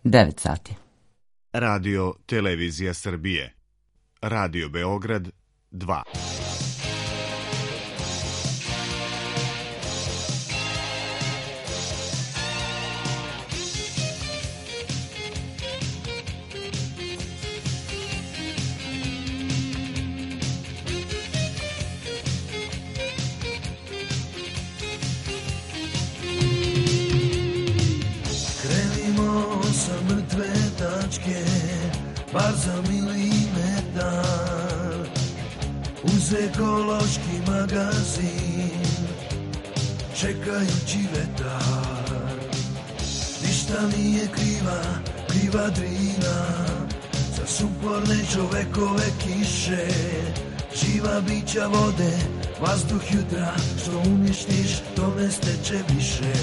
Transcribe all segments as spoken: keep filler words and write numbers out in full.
devet sati. Radio Televizija Srbije. Radio Beograd dva. Bar za milimetar uz ekološki magazin, čekajući vetar. Ništa nije kriva, kriva Drina, za suporne čovekove kiše. Živa bića vode, vazduh jutra, što uništiš, tome steče više.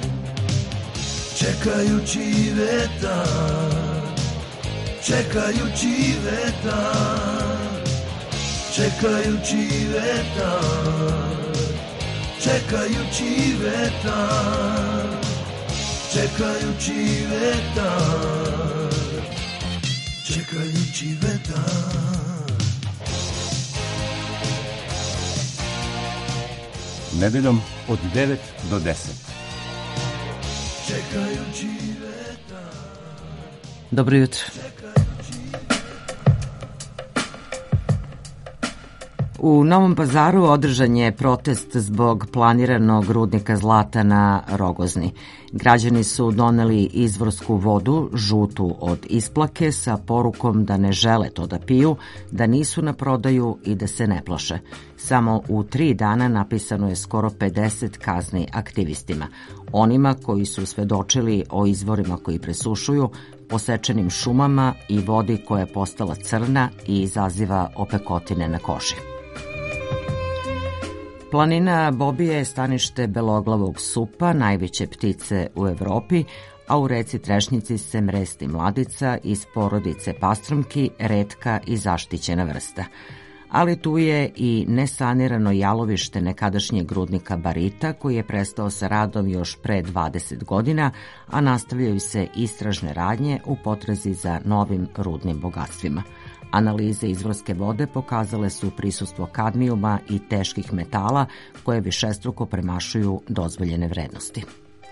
Čekajući vetar, čekajući vetar, čekajući vetar, čekajući vetar, čekajući vetar, čekajući vetar. Nedeljom od devet do deset. Čekajući vetar. Dobro jutro. U Novom Pazaru održan je protest zbog planiranog rudnika zlata na Rogozni. Građani su doneli izvorsku vodu, žutu od isplake, sa porukom da ne žele to da piju, da nisu na prodaju i da se ne plaše. Samo u tri dana napisano je skoro pedeset kazni aktivistima. Onima koji su svedočili o izvorima koji presušuju, posečenim šumama i vodi koja je postala crna i izaziva opekotine na koži. Planina Bobije je stanište beloglavog supa, najveće ptice u Evropi, a u reci Trešnjici se mresti mladica iz porodice pastrumki, retka i zaštićena vrsta. Ali tu je i nesanirano jalovište nekadašnjeg rudnika barita, koji je prestao sa radom još pre dvadeset godina, a nastavljaju se istražne radnje u potrazi za novim rudnim bogatstvima. Analize izvorske vode pokazale su prisustvo kadmijuma i teških metala koje višestruko premašuju dozvoljene vrednosti.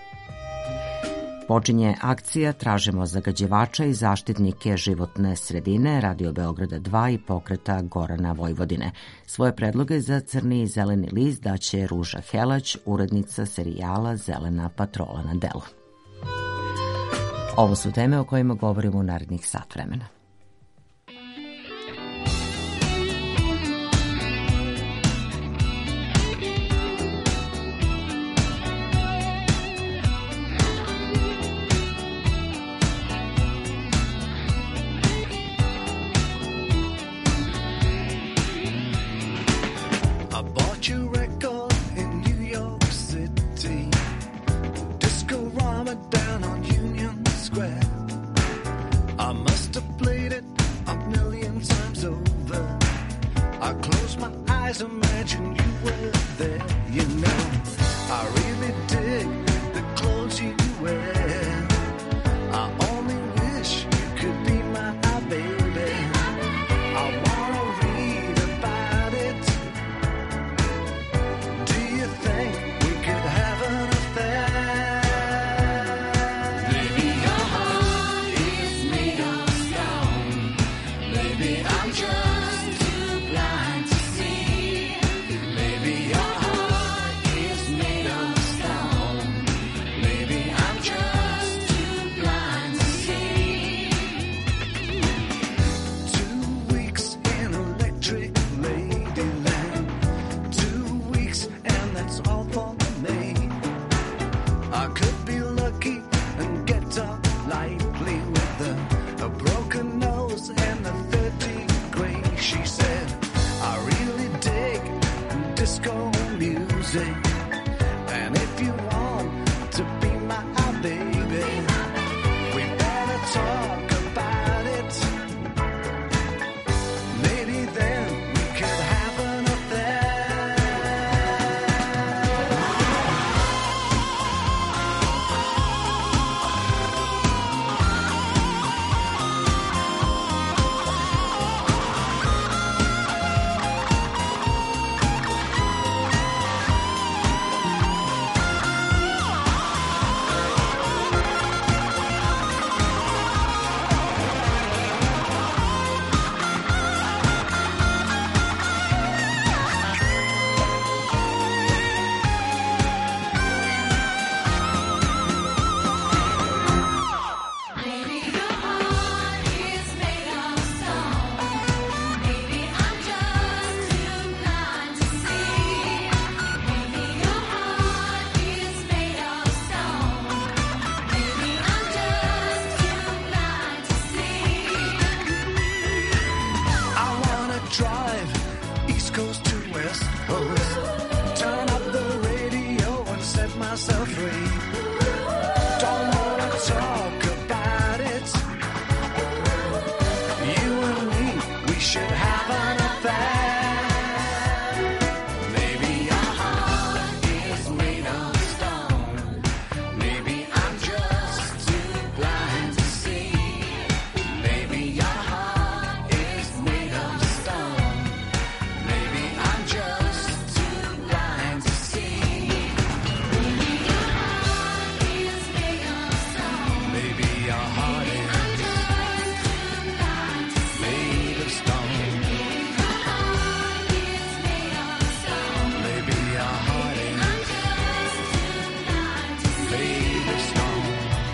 Počinje akcija Tražimo zagađivača i zaštitnike životne sredine Radio Beograda dva i pokreta Gorana Vojvodine. Svoje predloge za crni i zeleni list daće Ruža Helać, urednica serijala Zelena patrola na delu. Ovo su teme o kojima govorimo u narednih sat vremena. Down on Union Square, I must have played drive, East Coast to West Coast. Turn up the radio and set myself free. Don't wanna talk about it. You and me, we should have an affair. Maybe our heart is made of stone. Maybe I'm just too blind to see. Maybe your heart is made of stone. Maybe I'm just too blind to see. Maybe your heart is made of stone. Maybe your heart is made of stone. Maybe your heart is made of stone.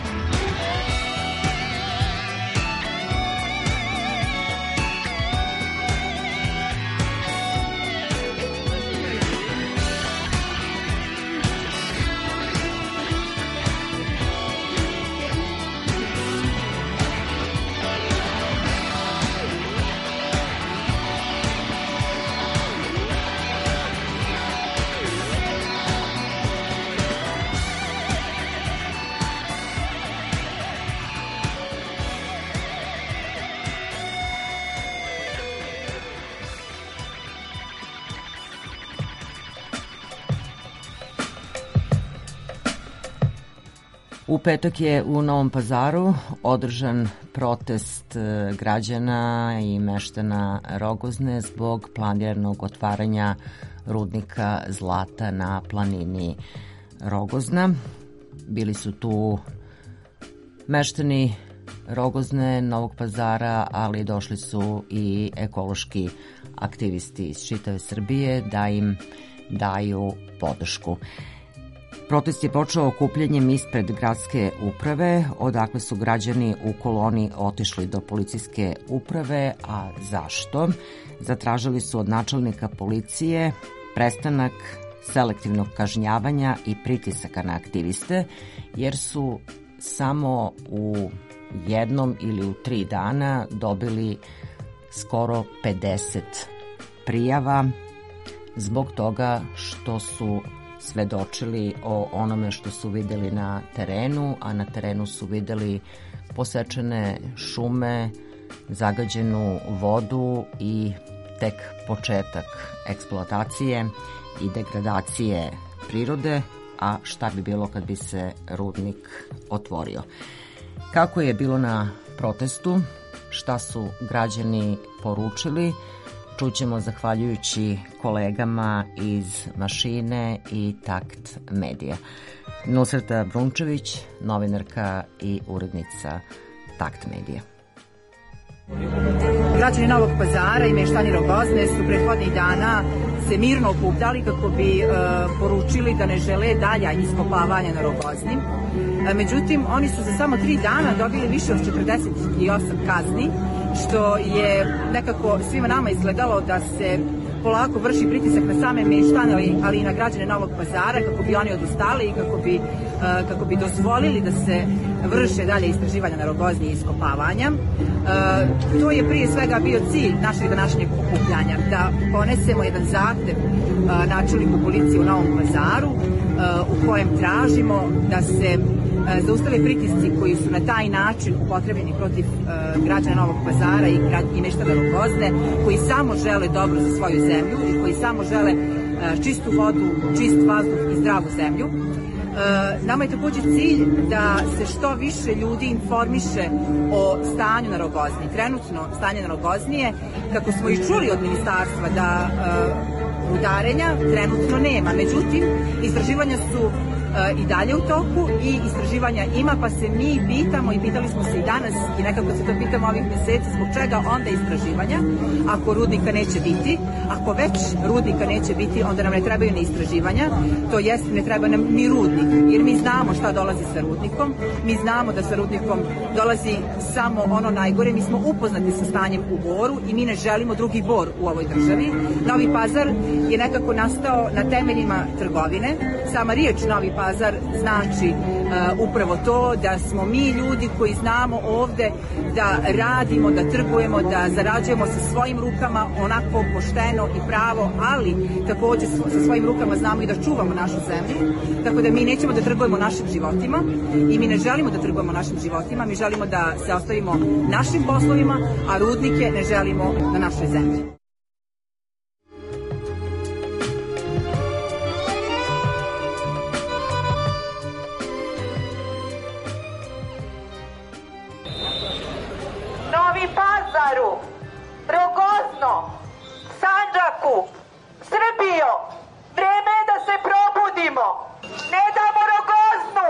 U petak je u Novom Pazaru održan protest e, građana i meštana Rogozne zbog planiranog otvaranja rudnika zlata na planini Rogozna. Bili su tu meštani Rogozne, Novog Pazara, ali došli su i ekološki aktivisti iz čitave Srbije da im daju podršku. Protest je počeo okupljanjem ispred gradske uprave, odakle su građani u koloni otišli do policijske uprave, a zašto? Zatražili su od načelnika policije prestanak selektivnog kažnjavanja i pritisaka na aktiviste, jer su samo u jednom ili u tri dana dobili skoro pedeset prijava zbog toga što su svedočili o onome što su videli na terenu, a na terenu su videli posečene šume, zagađenu vodu i tek početak eksploatacije i degradacije prirode, a šta bi bilo kad bi se rudnik otvorio. Kako je bilo na protestu, šta su građani poručili, čućemo zahvaljujući kolegama iz Mašine i Takt medija. Nusreta Brunčević, novinarka i urednica Takt medija. Građani Novog Pazara i meštani Rogozne su prethodnih dana se mirno okupljali kako bi e, poručili da ne žele dalja iskopavanja na Rogozni. E, međutim, oni su za samo tri dana dobili više od četrdeset osam kazni, što je nekako svima nama izgledalo da se polako vrši pritisak na same meštane, ali, ali i na građane Novog Pazara, kako bi oni odustali i kako bi, uh, kako bi dozvolili da se vrše dalje istraživanja na Rogozni i iskopavanja. Uh, to je prije svega bio cilj našeg današnjeg okupljanja, da ponesemo jedan zahtev uh, načelniku policije u Novom Pazaru, uh, u kojem tražimo da se zaustave pritisci koji su na taj način upotrebljeni protiv uh, građana Novog Pazara i, i meštana Rogozne, koji samo žele dobro za svoju zemlju i koji samo žele uh, čistu vodu, čist vazduh i zdravu zemlju. Uh, nama je takođe cilj da se što više ljudi informiše o stanju na Rogozni. Trenutno stanje na Rogozni je, kako smo i čuli od ministarstva, da uh, rudarenja trenutno nema. Međutim, istraživanja su i dalje u toku i istraživanja ima, pa se mi pitamo i pitali smo se i danas i nekako se to pitamo ovih meseci, zbog čega onda istraživanja ako rudnika neće biti. Ako već rudnika neće biti, onda nam ne trebaju ni istraživanja, to jest ne treba nam ni rudnik, jer mi znamo šta dolazi sa rudnikom, mi znamo da sa rudnikom dolazi samo ono najgore, mi smo upoznati sa stanjem u Boru i mi ne želimo drugi Bor u ovoj državi. Novi Pazar je nekako nastao na temeljima trgovine, sama riječ Novi Pazar Pazar znači uh, upravo to da smo mi ljudi koji znamo ovde da radimo, da trgujemo, da zarađujemo sa svojim rukama onako pošteno i pravo, ali takođe sa svojim rukama znamo i da čuvamo našu zemlju, tako da mi nećemo da trgujemo našim životima i mi ne želimo da trgujemo našim životima, mi želimo da se ostavimo našim poslovima, a rudnike ne želimo na našoj zemlji. Novi Pazaru, Rogozno, Sandžaku, Srbijo, vreme je da se probudimo. Ne damo Rogoznu!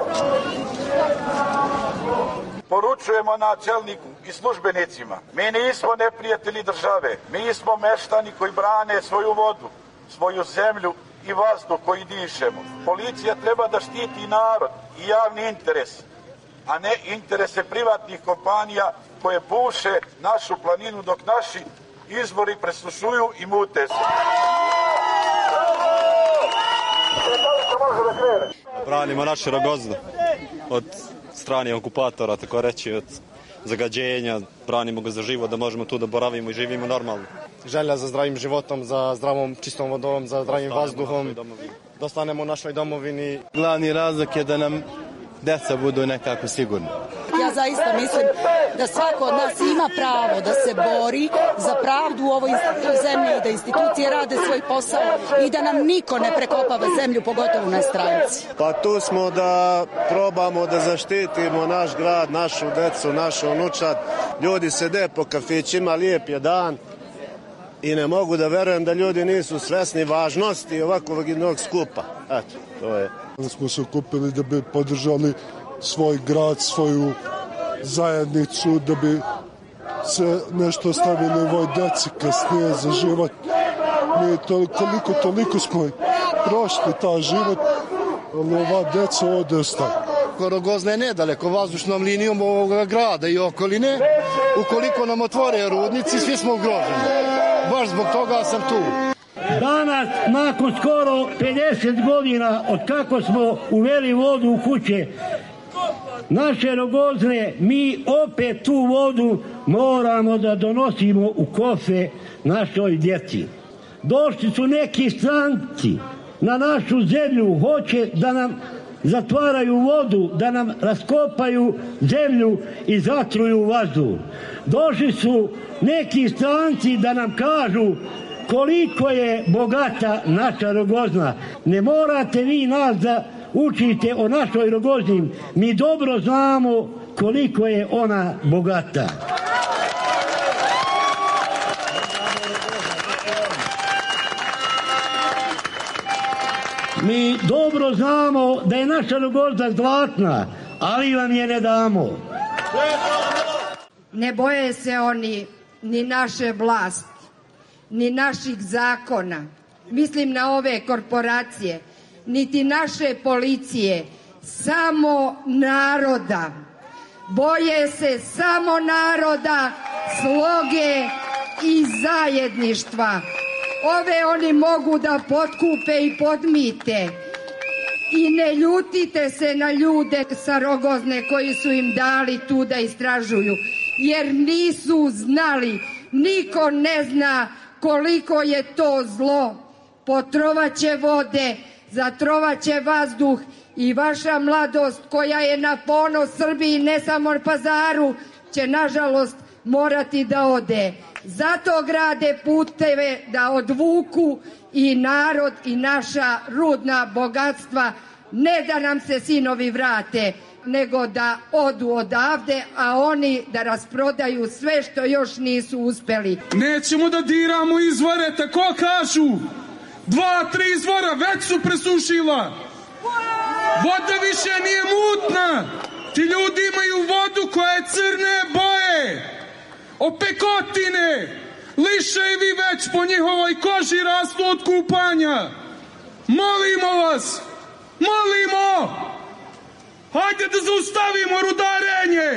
Poručujemo načelniku i službenicima, mi nismo neprijatelji države, mi smo meštani koji brane svoju vodu, svoju zemlju i vazduh koji dišemo. Policija treba da štiti narod i javni interes, a ne interese privatnih kompanija koje buše našu planinu dok naši izvori presušuju i mute se. Branimo naše Rogozno od stranih okupatora, tako reći, od zagađenja, branimo ga za život, da možemo tu da boravimo i živimo normalno. Želja za zdravim životom, za zdravom, čistom vodom, za zdravim vazduhom, da ostanemo u našoj domovini. Glavni razlog je da nam deca budu nekako sigurni. Ja zaista mislim da svako od nas ima pravo da se bori za pravdu u ovoj zemlji i da institucije rade svoj posao i da nam niko ne prekopava zemlju, pogotovo na stranci. Pa tu smo da probamo da zaštitimo naš grad, našu decu, našu unučad. Ljudi sede po kafićima, lijep je dan i ne mogu da verujem da ljudi nisu svesni važnosti ovakvog jednog skupa. Eto, to je. Da smo se okupili da bi podržali svoj grad, svoju zajednicu, da bi se nešto stavili ovoj deci kasnije za život. Mi to, koliko toliko smo prošli ta život, ali ova deca ovde ostaje. Rogozna je nedaleko vazdušnom linijom ovoga grada i okoline. Ukoliko nam otvore rudnici, svi smo ugroženi. Baš zbog toga sam tu. Danas, nakon skoro pedeset godina od kako smo uveli vodu u kuće, naše Rogozne, mi opet tu vodu moramo da donosimo u kofe našoj djeci. Došli su neki stranci na našu zemlju, hoće da nam zatvaraju vodu, da nam raskopaju zemlju i zatruju vazduh. Došli su neki stranci da nam kažu koliko je bogata naša Rogozna. Ne morate vi nas da učite o našoj Rogozni. Mi dobro znamo koliko je ona bogata. Mi dobro znamo da je naša Rogozna zlatna, ali vam je ne damo. Ne boje se oni ni naše vlasti, ni naših zakona, mislim na ove korporacije, niti naše policije, samo naroda. Boje se samo naroda, sloge i zajedništva. Ove oni mogu da potkupe i podmite. I ne ljutite se na ljude sa Rogozne koji su im dali tu da istražuju, jer nisu znali, niko ne zna koliko je to zlo. Potrovaće vode, zatrovaće vazduh i vaša mladost koja je na ponos Srbiji, ne samo Pazaru, će nažalost morati da ode. Zato grade puteve da odvuku i narod i naša rudna bogatstva, ne da nam se sinovi vrate, nego da odu odavde, a oni da rasprodaju sve što još nisu uspeli. Nećemo da diramo izvore, tako kažu. Dva, tri izvora već su presušila. Voda više nije mutna. Ti ljudi imaju vodu koja je crne boje. Opekotine. Liševi već po njihovoj koži rastu od kupanja. Molimo vas. Molimo. Hajde da zaustavimo rudarenje.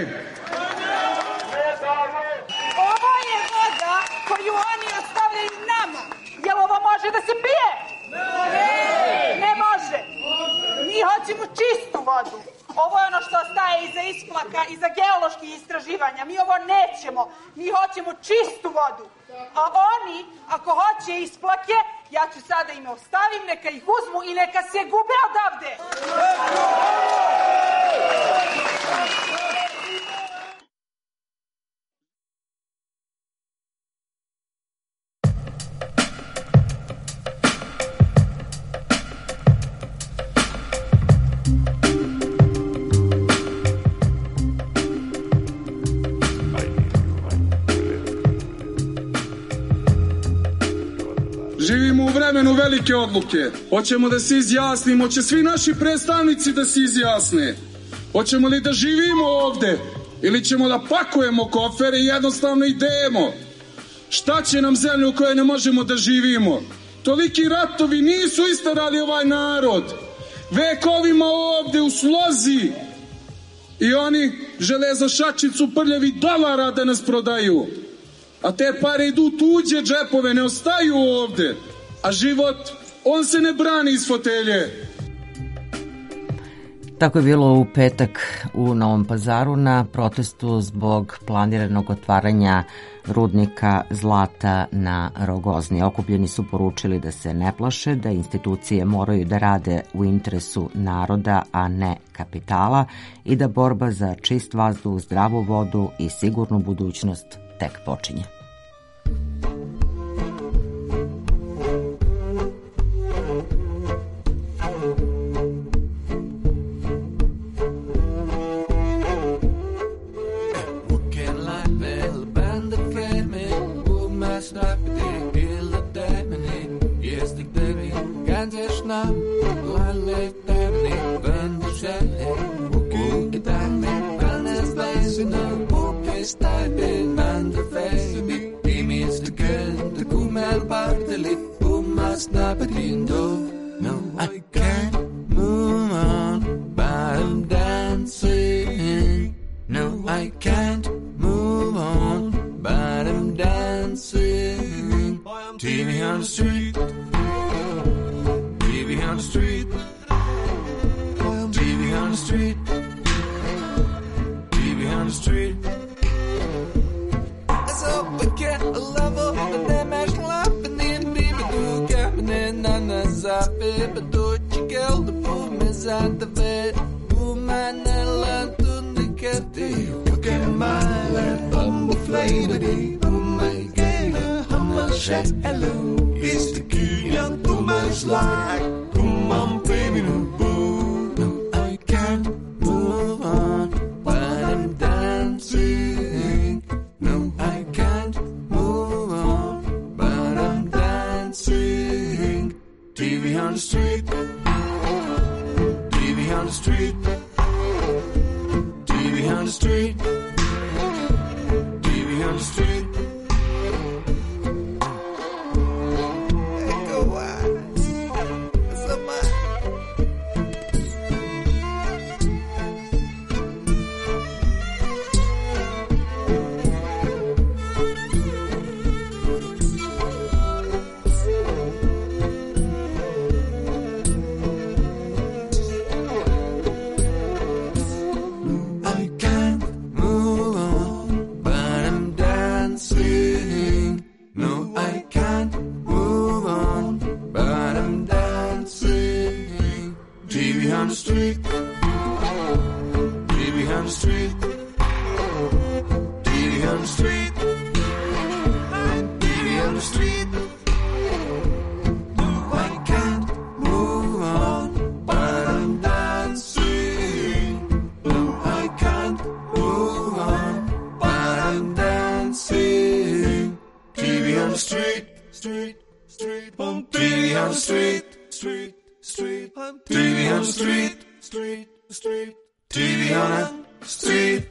Ovo je voda koju oni ostavljaju nama. Jel ovo može da se pije? Ne. Ne može. Mi hoćemo hoćemo čistu vodu. Ovo je ono što ostaje iza isplaka, iza geoloških istraživanja. Mi ovo nećemo. Mi hoćemo čistu vodu. A oni, ako hoće isplake, ja ću sada im ostavim, neka ih uzmu i neka se gube odavde. Živimo u vremenu velike odluke. Hoćemo da se izjasnimo, hoće svi naši predstavnici da se izjasne. Hoćemo li da živimo ovde ili ćemo da pakujemo kofere i jednostavno idemo? Šta će nam zemlja u kojoj ne možemo da živimo? Toliki ratovi nisu istarali ovaj narod. Vekovima ovde u slozi. I oni žele za šačicu prljavi dolara da nas prodaju. A te pare idu u tuđe džepove, ne ostaju ovde. A život, on se ne brani iz fotelje. Tako je bilo u petak u Novom Pazaru na protestu zbog planiranog otvaranja rudnika zlata na Rogozni. Okupljeni su poručili da se ne plaše, da institucije moraju da rade u interesu naroda, a ne kapitala i da borba za čist vazduh, zdravu vodu i sigurnu budućnost tek počinje. No, I can't move on, but I'm dancing. No, I can't move on, but I'm dancing. T V on the street, T V on the street, T V on the street, T V on the street. So we get a level, but they mash laughing in people do happening on the zappy, but do you kill the boom is at the bed? Boom and I learned to the kitty. Look at my little bumble flavor, boom, my gator, hummer shake, hello. It's the key on too much like, come on, baby, no boo. No, I can't move on, but I'm dancing. No, I can't move on, but I'm dancing. T V on the street, T V on the street, T V on the street, T V on the street. Echo Wise, what's up, man? On the street, T V on the street, T V on the street, T V on the street. No, I can't move on, but I'm dancing. No, I can't move on, but I'm dancing. T V on the street, street, street, T V on the street, street. Street, T V on the street, street, street, T V on the street.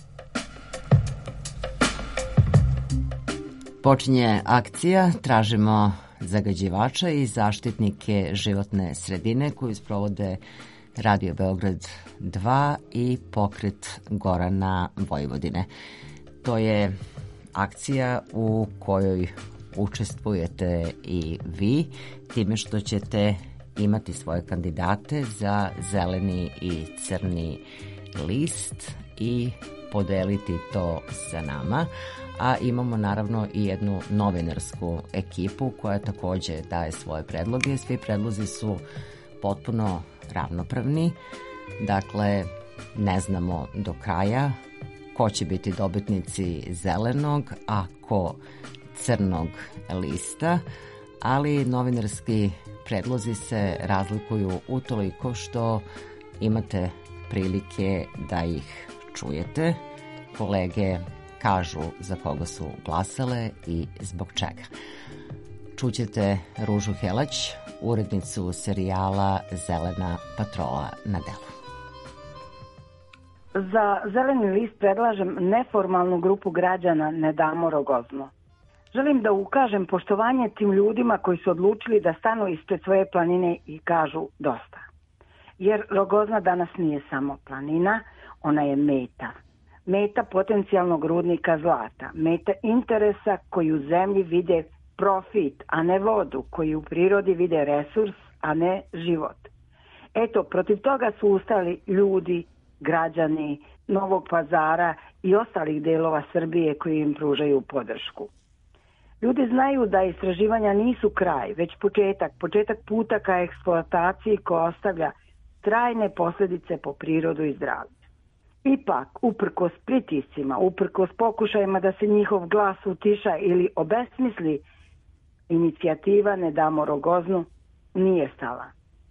Počinje akcija, tražimo zagađivača i zaštitnike životne sredine koju sprovode Radio Beograd dva i pokret Gorana Vojvodine. To je akcija u kojoj učestvujete i vi, time što ćete imati svoje kandidate za zeleni i crni list i podeliti to sa nama. A imamo naravno i jednu novinarsku ekipu koja takođe daje svoje predloge. Svi predlozi su potpuno ravnopravni, dakle ne znamo do kraja ko će biti dobitnici zelenog, a ko crnog lista, ali novinarski predlozi se razlikuju utoliko što imate prilike da ih čujete. Kolege kažu za koga su glasale i zbog čega. Čućete Ružu Helać, urednicu serijala Zelena patrola na delu. Za zeleni list predlažem neformalnu grupu građana Ne damo Rogozno. Želim da ukažem poštovanje tim ljudima koji su odlučili da stanu ispred svoje planine i kažu dosta. Jer Rogozna danas nije samo planina, ona je meta. Meta potencijalnog rudnika zlata, meta interesa koji u zemlji vide profit, a ne vodu, koji u prirodi vide resurs, a ne život. Eto, protiv toga su ustali ljudi, građani Novog Pazara i ostalih delova Srbije koji im pružaju podršku. Ljudi znaju da istraživanja nisu kraj, već početak, početak puta ka eksploataciji koja ostavlja trajne posljedice po prirodu i zdravlje. Ipak, uprkos pritiscima, uprkos pokušajima da se njihov glas utiša ili obesmisli, inicijativa Ne damo Rogoznu nije stala.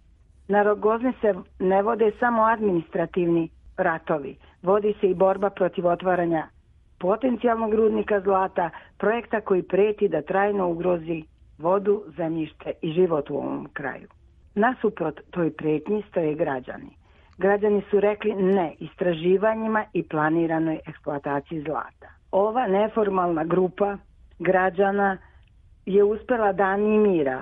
Na Rogozni se ne vode samo administrativni ratovi, vodi se i borba protiv otvaranja potencijalnog rudnika zlata, projekta koji preti da trajno ugrozi vodu, zemljište i život u ovom kraju. Nasuprot toj pretnji stoje građani. Građani su rekli ne istraživanjima i planiranoj eksploataciji zlata. Ova neformalna grupa građana je uspela da animira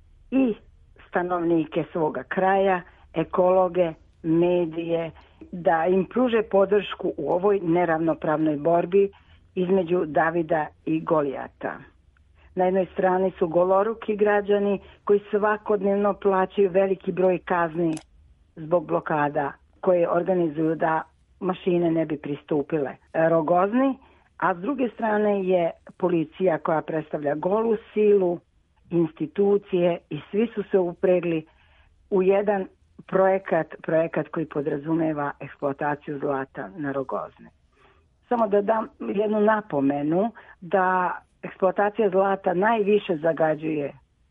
i stanovnike svoga kraja, ekologe, medije, da im pruže podršku u ovoj neravnopravnoj borbi između Davida i Golijata. Na jednoj strani su goloruki građani koji svakodnevno plaćaju veliki broj kazni zbog blokada koje organizuju da mašine ne bi pristupile Rogozni, a s druge strane je policija koja predstavlja golu silu, institucije i svi su se upregli u jedan projekat, projekat koji podrazumeva eksploataciju zlata na Rogozni. Samo da dam jednu napomenu da eksploatacija zlata najviše zagađuje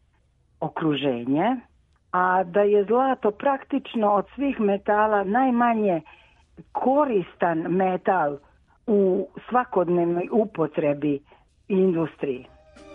okruženje, a da je zlato praktično od svih metala najmanje koristan metal u svakodnevnoj upotrebi i industriji.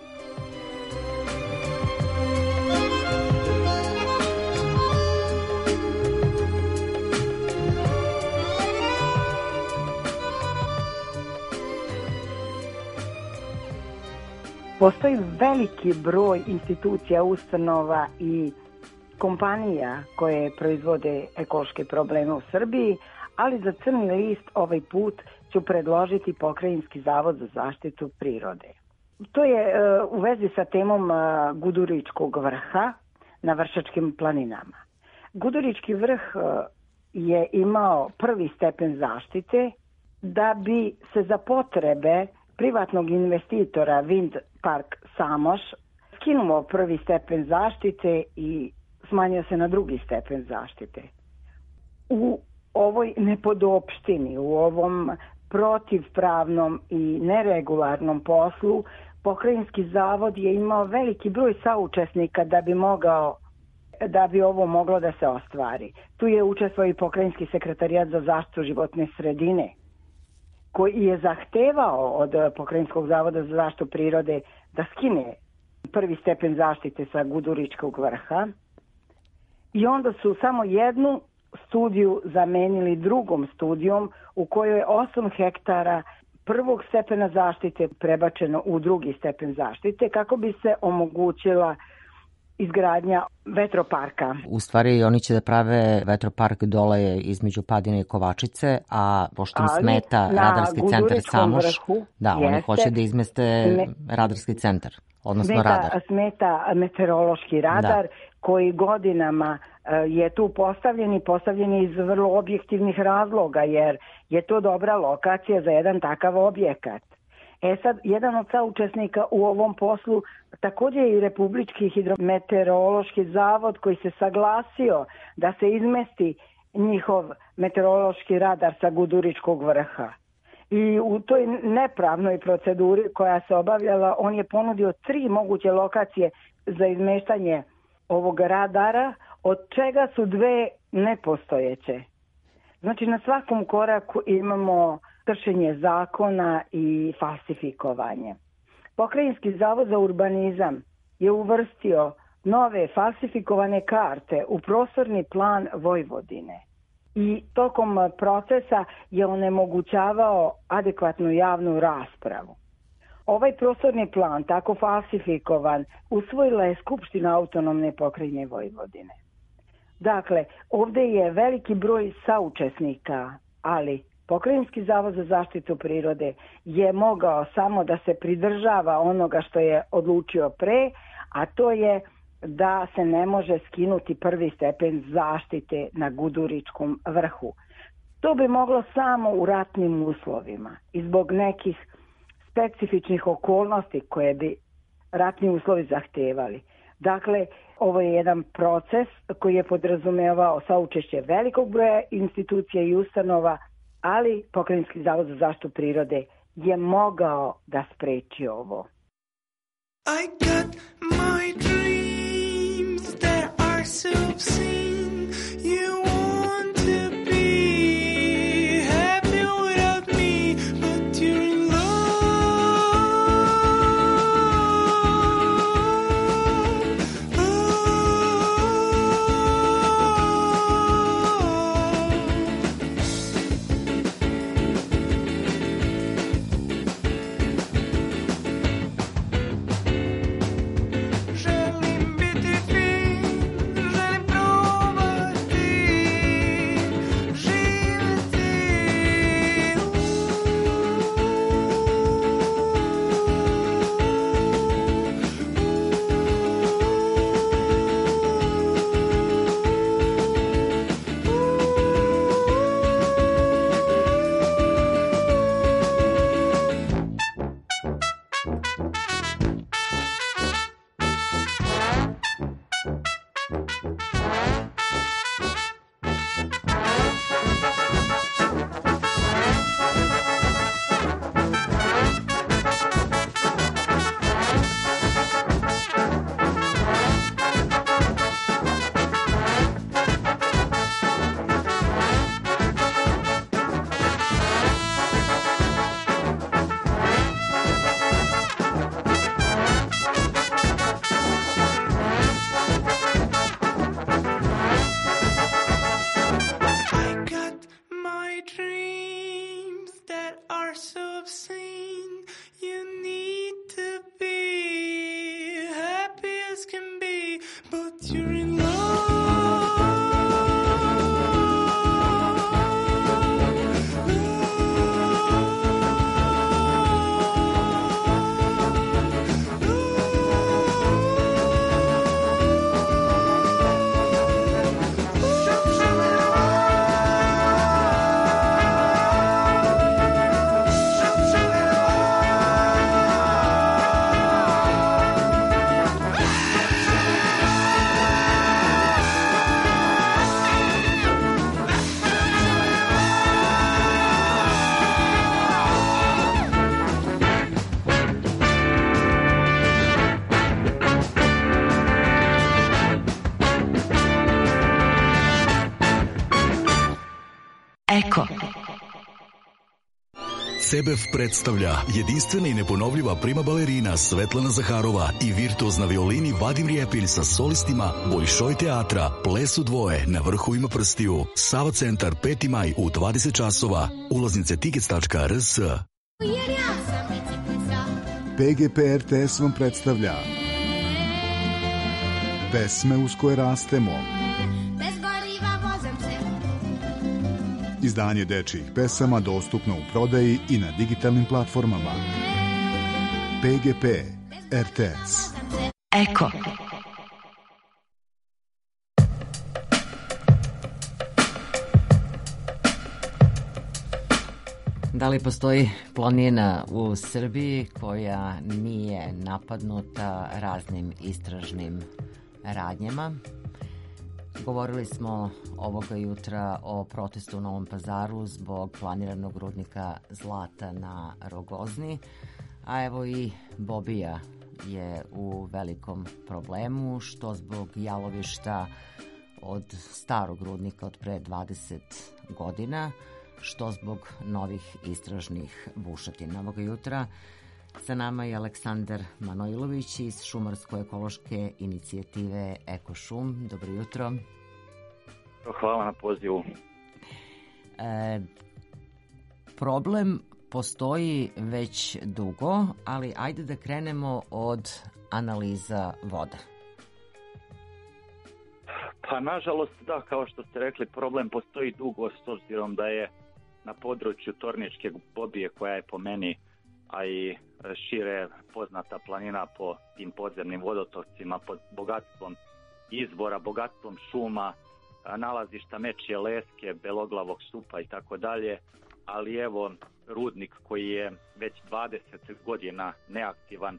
Postoji veliki broj institucija, ustanova i kompanija koje proizvode ekološke probleme u Srbiji, ali za crni list ovaj put ću predložiti Pokrajinski zavod za zaštitu prirode. To je uh, u vezi sa temom uh, Guduričkog vrha na Vršačkim planinama. Gudurički vrh uh, je imao prvi stepen zaštite da bi se za potrebe privatnog investitora Wind Park Samoš skinuo prvi stepen zaštite i smanjio se na drugi stepen zaštite. U ovoj nepodopštini, u ovom protivpravnom i neregularnom poslu, Pokrajinski zavod je imao veliki broj saučesnika da bi mogao da bi ovo moglo da se ostvari. Tu je učestvovao i Pokrajinski sekretarijat za zaštitu životne sredine, koji je zahtevao od Pokrajinskog zavoda za zaštitu prirode da skine prvi stepen zaštite sa Guduričkog vrha. I onda su samo jednu studiju zamenili drugom studijom u kojoj je osam hektara prvog stepena zaštite prebačeno u drugi stepen zaštite kako bi se omogućila izgradnja vetroparka. U stvari oni će da prave vetropark dole između Padine i Kovačice, a pošto im smeta radarski centar Samoš, vrhu, da, jeste, oni hoće da izmeste me, radarski centar, odnosno smeta, radar. Smeta meteorološki radar da. koji godinama je tu postavljen i postavljen iz vrlo objektivnih razloga, jer je to dobra lokacija za jedan takav objekat. E sad, jedan od saučesnika u ovom poslu također je i Republički hidrometeorološki zavod koji se saglasio da se izmesti njihov meteorološki radar sa Guduričkog vrha. I u toj nepravnoj proceduri koja se obavljala, on je ponudio tri moguće lokacije za izmeštanje ovog radara, od čega su dve nepostojeće. Znači, na svakom koraku imamo kršenje zakona i falsifikovanje. Pokrajinski zavod za urbanizam je uvrstio nove falsifikovane karte u prostorni plan Vojvodine i tokom procesa je onemogućavao adekvatnu javnu raspravu. Ovaj prostorni plan, tako falsifikovan, usvojila je Skupština autonomne pokrajine Vojvodine. Dakle, ovdje je veliki broj saučesnika, ali Pokrajinski zavod za zaštitu prirode je mogao samo da se pridržava onoga što je odlučio pre, a to je da se ne može skinuti prvi stepen zaštite na Guduričkom vrhu. To bi moglo samo u ratnim uslovima i zbog nekih specifičnih okolnosti koje bi ratni uslovi zahtevali. Dakle, ovo je jedan proces koji je podrazumevao saučešće velikog broja institucija i ustanova, ali Pokrajinski zavod za zaštitu prirode je mogao da spreči ovo. I got my dreams that are so obscene. You want to be happy without me, but you're in Eko. Sebev predstavlja jedinstvena i neponovljiva prima balerina Svetlana Zaharova i virtuozna violini Vadim Rijepilj sa solistima Bolšoj teatra, plesu dvoje na vrhovima prstiju. Sava centar peti maj u dvadeset časova. Ulaznice tickets tačka r s. P G P R T S vam predstavlja Pesme uz koje rastemo. Izdanje dečijih pesama dostupno u prodaji i na digitalnim platformama. P G P R T S. Eko. Da li postoji planina u Srbiji koja nije napadnuta raznim istražnim radnjama? Govorili smo ovoga jutra o protestu u Novom Pazaru zbog planiranog rudnika zlata na Rogozni, a evo i Bobija je u velikom problemu, što zbog jalovišta od starog rudnika od pre dvadeset godina, što zbog novih istražnih bušotina. Ovoga jutra sa nama je Aleksandar Manojlović iz Šumarsko-ekološke inicijative Ekošum. Dobro jutro. Hvala na pozivu. E, problem postoji već dugo, ali ajde da krenemo od analiza voda. Pa nažalost da, kao što ste rekli, problem postoji dugo s obzirom da je na području Torničke Bobije, koja je po meni, a i šire poznata planina po tim podzemnim vodotocima, pod bogatstvom izvora, bogatstvom šuma, nalazišta Mečje Leske, Beloglavog supa i tako dalje, ali evo rudnik koji je već dvadeset godina neaktivan,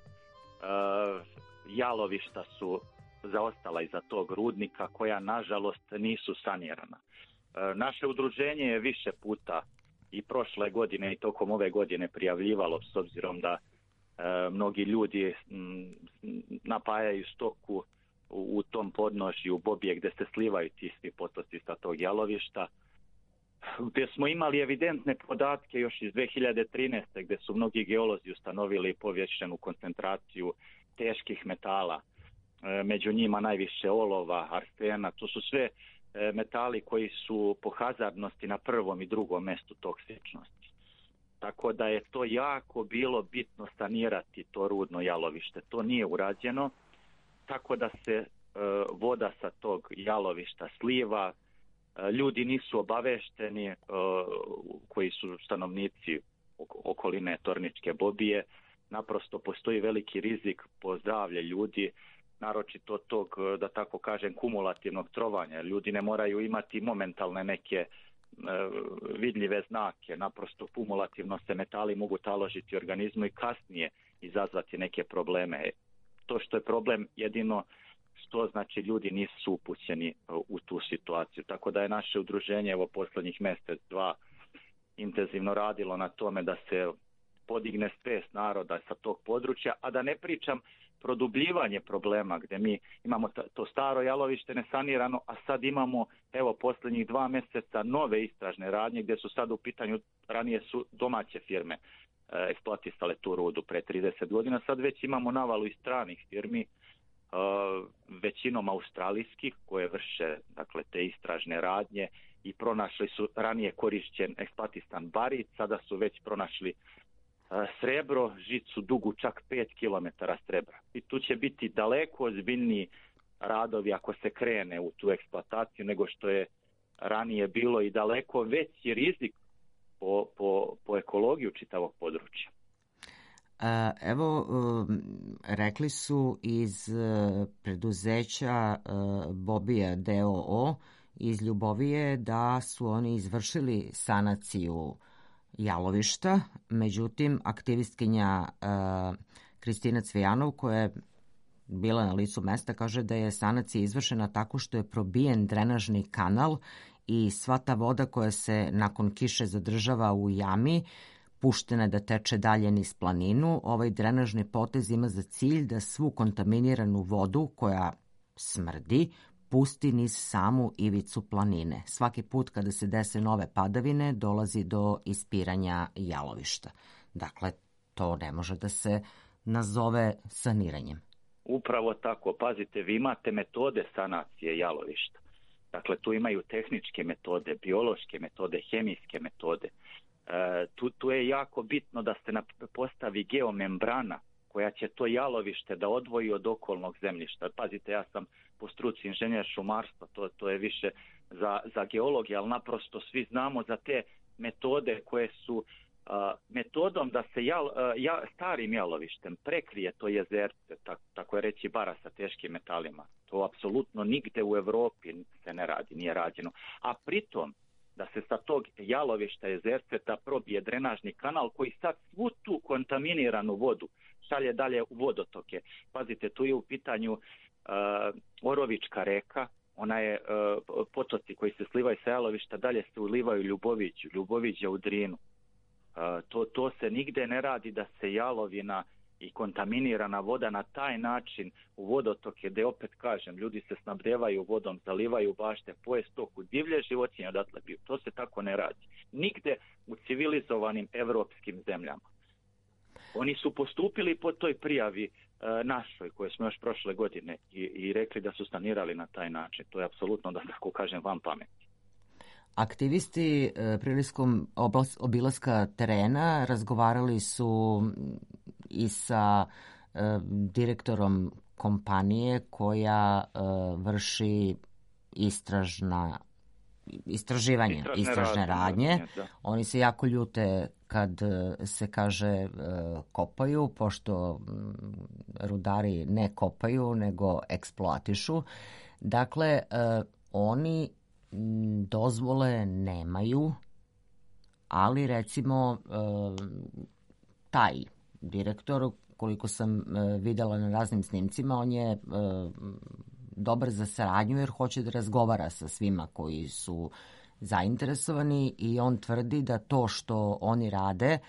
jalovišta su zaostala iza tog rudnika koja nažalost nisu sanirana. Naše udruženje je više puta i prošle godine i tokom ove godine prijavljivalo, s obzirom da e, mnogi ljudi m, napajaju stoku u, u tom podnožju Bobije gdje se slivaju ti svi potoci sa tog jalovišta, gdje smo imali evidentne podatke još iz dve hiljade trinaeste gdje su mnogi geolozi ustanovili povišenu koncentraciju teških metala, e, među njima najviše olova, arsena. To su sve metali koji su po hazardnosti na prvom i drugom mjestu toksičnosti. Tako da je to jako bilo bitno sanirati to rudno jalovište. To nije urađeno, tako da se e, voda sa tog jalovišta sliva. E, ljudi nisu obavešteni, e, koji su stanovnici okoline Torničke Bobije. Naprosto postoji veliki rizik po zdravlje ljudi, naročito tog, da tako kažem, kumulativnog trovanja. Ljudi ne moraju imati momentalne neke e, vidljive znake, naprosto kumulativno se metali mogu taložiti u organizmu i kasnije izazvati neke probleme. To što je problem jedino što znači ljudi nisu upućeni u tu situaciju. Tako da je naše udruženje evo posljednjih mjesec, dva intenzivno radilo na tome da se podigne svijest naroda sa tog područja, a da ne pričam produbljivanje problema gdje mi imamo to staro jalovište nesanirano, a sad imamo evo posljednjih dva mjeseca nove istražne radnje gdje su sad u pitanju, ranije su domaće firme e, eksploatisale tu rudu pre trideset godina, sad već imamo navalu i stranih firmi, e, većinom australijskih koje vrše dakle te istražne radnje i pronašli su ranije korišćen eksploatistan barit, sada su već pronašli srebro, žicu dugu čak pet kilometara srebra. I tu će biti daleko ozbiljniji radovi ako se krene u tu eksploataciju nego što je ranije bilo i daleko veći rizik po, po, po ekologiju čitavog područja. Evo, rekli su iz preduzeća Bobija d o o iz Ljubovije da su oni izvršili sanaciju jalovišta, međutim aktivistkinja uh, Kristina Cvijanov, koja je bila na licu mesta, kaže da je sanacija izvršena tako što je probijen drenažni kanal i sva ta voda koja se nakon kiše zadržava u jami puštena da teče dalje niz planinu. Ovaj drenažni potez ima za cilj da svu kontaminiranu vodu koja smrdi pusti niz samu ivicu planine. Svaki put kada se dese nove padavine dolazi do ispiranja jalovišta. Dakle, to ne može da se nazove saniranjem. Upravo tako. Pazite, vi imate metode sanacije jalovišta. Dakle, tu imaju tehničke metode, biološke metode, hemijske metode. E, tu, tu je jako bitno da se postavi geomembrana koja će to jalovište da odvoji od okolnog zemljišta. Pazite, ja sam po struci inženjer šumarstva, to, to je više za, za geologiju, ali naprosto svi znamo za te metode koje su uh, metodom da se jal, uh, ja, starim jalovištem prekrije to jezerce, tak, tako je reći bara sa teškim metalima. To apsolutno nigde u Evropi se ne radi, nije rađeno. A pritom da se sa tog jalovišta Jezerceta probije drenažni kanal koji sad svu tu kontaminiranu vodu šalje dalje u vodotoke. Pazite, tu je u pitanju uh, Orovička reka, ona je uh, potoci koji se slivaju sa jalovišta dalje se ulivaju Ljuboviću, Ljubović je u Drinu. Uh, to, to se nigde ne radi da se jalovina i kontaminirana voda na taj način u vodotoke, gdje opet kažem, ljudi se snabdevaju vodom, zalivaju bašte, poje stoku, divlje životinje odatle biju. To se tako ne radi. Nigde u civilizovanim evropskim zemljama. Oni su postupili po toj prijavi e, našoj, koje smo još prošle godine i, i rekli da su sanirali na taj način. To je apsolutno, da tako kažem, van pameti. Aktivisti e, prilikom oblas, obilaska terena razgovarali su i sa e, direktorom kompanije koja e, vrši istražna istraživanje, Istražne istražne radnje, radnje. da. Oni se jako ljute kad e, se kaže e, kopaju, pošto m, rudari ne kopaju, nego eksploatišu. Dakle, e, oni m, dozvole nemaju, ali recimo e, taj direktor, koliko sam e, videla na raznim snimcima, on je e, dobar za saradnju jer hoće da razgovara sa svima koji su zainteresovani i on tvrdi da to što oni rade e,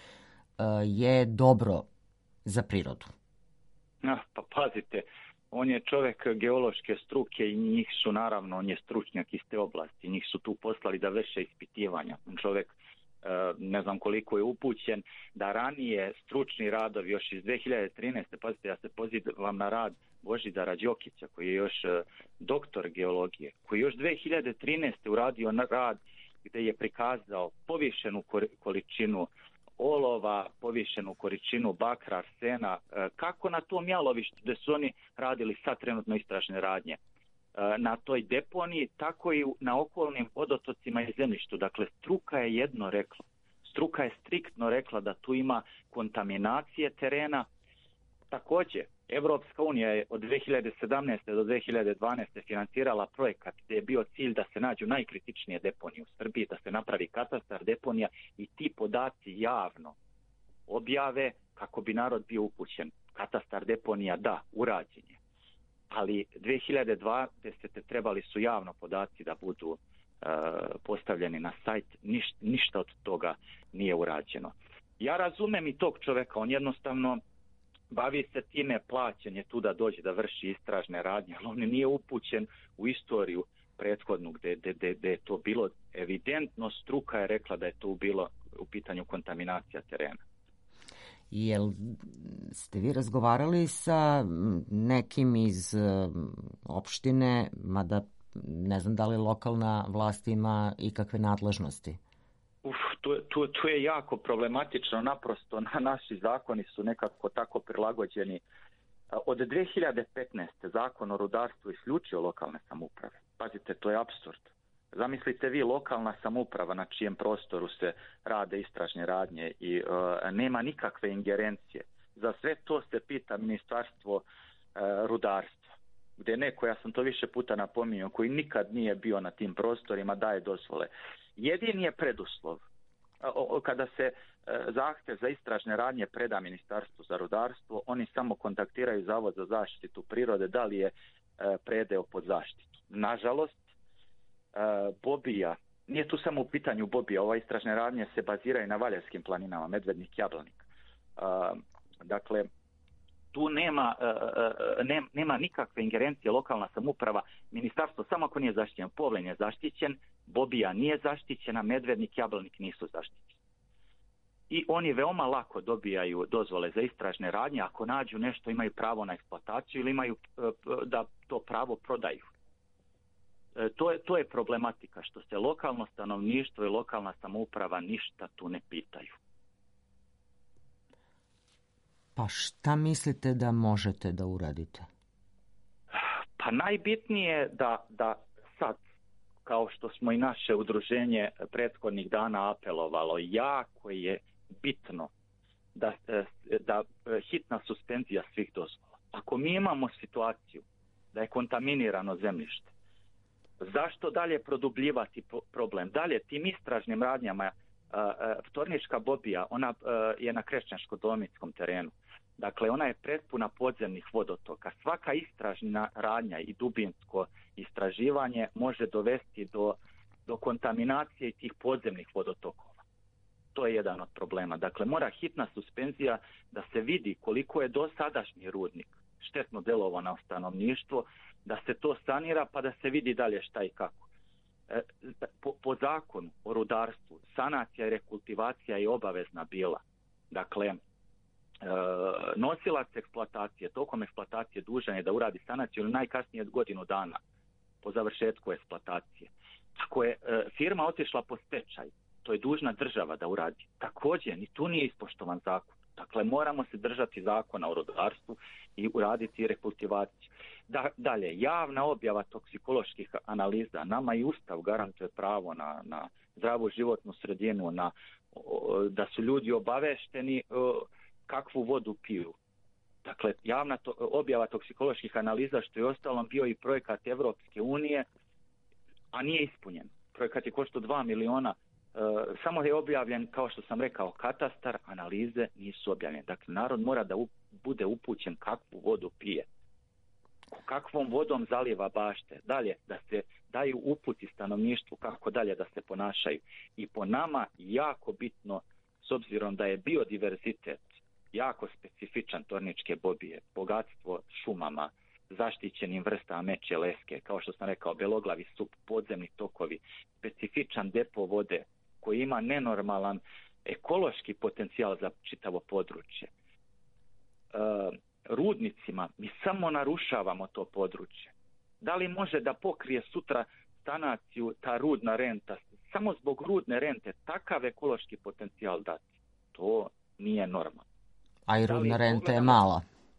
je dobro za prirodu. No, pa pazite, on je čovjek geološke struke i njih su, naravno, on je stručnjak iz te oblasti, njih su tu poslali da vrše ispitivanja. Čovjek ne znam koliko je upućen, da ranije stručni radovi još iz dve hiljade trinaeste. Pazite, ja se pozivam na rad Božidara Đokića, koji je još doktor geologije, koji je još dve hiljade trinaeste uradio na rad gdje je prikazao povišenu količinu olova, povišenu količinu bakra, arsena, kako na tom jalovištu gdje su oni radili sad trenutno istražne radnje, na toj deponiji, tako i na okolnim vodotocima i zemljištu. Dakle, struka je jedno rekla. Struka je striktno rekla da tu ima kontaminacije terena. Također, Evropska unija je od dve hiljade sedamnaeste do dve hiljade dvanaeste financirala projekat gdje je bio cilj da se nađu najkritičnije deponije u Srbiji, da se napravi katastar deponija i ti podaci javno objave kako bi narod bio upućen. Katastar deponija, da, urađen je. Ali dve hiljade dvadesete trebali su javno podaci da budu uh, postavljeni na sajt, Niš, ništa od toga nije urađeno. Ja razumem i tog čovjeka, on jednostavno bavi se time, plaćen je tu da dođe da vrši istražne radnje, ali on nije upućen u istoriju prethodnu gdje, gdje, gdje, gdje je to bilo evidentno, struka je rekla da je to bilo u pitanju kontaminacija terena. Jel ste vi razgovarali sa nekim iz opštine, mada ne znam da li lokalna vlast ima ikakve nadležnosti? Uf, tu, tu, tu je jako problematično, naprosto na, naši zakoni su nekako tako prilagođeni. Od dve hiljade petnaeste. zakon o rudarstvu isključio lokalne samouprave. Pazite, to je apsurd. Zamislite vi, lokalna samouprava na čijem prostoru se rade istražne radnje i e, nema nikakve ingerencije. Za sve to se pita ministarstvo e, rudarstva, gdje neko, ja sam to više puta napominjao, koji nikad nije bio na tim prostorima, daje dozvole. Jedini je preduslov o, o, kada se e, zahtjev za istražne radnje preda ministarstvu za rudarstvo, oni samo kontaktiraju Zavod za zaštitu prirode da li je e, predeo pod zaštitu. Nažalost, Uh, Bobija, nije tu samo u pitanju Bobija, ova istražne radnje se baziraju na Valjevskim planinama, Medvednik, Jablanik. Uh, dakle, tu nema, uh, ne, nema nikakve ingerencije lokalna samouprava, ministarstvo samo ako nije zaštićen, Povlen je zaštićen, Bobija nije zaštićena, Medvednik, Jablanik nisu zaštićeni. I oni veoma lako dobijaju dozvole za istražne radnje, ako nađu nešto imaju pravo na eksploataciju ili imaju uh, da to pravo prodaju. To je, to je problematika, što se lokalno stanovništvo i lokalna samouprava ništa tu ne pitaju. Pa šta mislite da možete da uradite? Pa najbitnije je da, da sad, kao što smo i naše udruženje prethodnih dana apelovalo, jako je bitno da, da hitna suspenzija svih dozvola. Ako mi imamo situaciju da je kontaminirano zemljište, Zašto dalje produbljivati problem? Dalje, tim istražnim radnjama, Tornička Bobija, ona je na Krešćansko-Dolomitskom terenu. Dakle, ona je prepuna podzemnih vodotoka. Svaka istražna radnja i dubinsko istraživanje može dovesti do, do kontaminacije tih podzemnih vodotokova. To je jedan od problema. Dakle, mora hitna suspenzija da se vidi koliko je dosadašnji rudnik štetno delovao na stanovništvo, da se to sanira pa da se vidi dalje šta i kako. E, po, po zakonu o rudarstvu sanacija i rekultivacija je obavezna bila. Dakle, e, nosilac eksploatacije, tokom eksploatacije dužan je da uradi sanaciju ili najkasnije godinu dana po završetku eksploatacije. Ako je e, firma otišla po stečaj, to je dužna država da uradi. Također, ni tu nije ispoštovan zakon. Dakle, moramo se držati zakona o rudarstvu i uraditi rekultivaciju. Da, dalje, javna objava toksikoloških analiza. Nama i Ustav garantuje pravo na, na zdravu životnu sredinu, na, o, da su ljudi obavešteni o, kakvu vodu piju. Dakle, javna to, objava toksikoloških analiza, što je ostalom bio i projekat Evropske unije, a nije ispunjen. Projekat je koštao dva miliona. Uh, samo je objavljen, kao što sam rekao, katastar, analize nisu objavljene. Dakle, narod mora da up, bude upućen kakvu vodu pije, kakvom vodom zaliva bašte, dalje da se daju uputi stanovništvu kako dalje da se ponašaju. I po nama jako bitno, s obzirom da je biodiverzitet jako specifičan Torničke Bobije, bogatstvo šumama, zaštićenim vrstama meče leske, kao što sam rekao, beloglavi sup, podzemni tokovi, specifičan depo vode koji ima nenormalan ekološki potencijal za čitavo područje. E, rudnicima mi samo narušavamo to područje. Da li može da pokrije sutra sanaciju ta rudna renta, samo zbog rudne rente takav ekološki potencijal dati? To nije normalno. A i rudna renta je mala.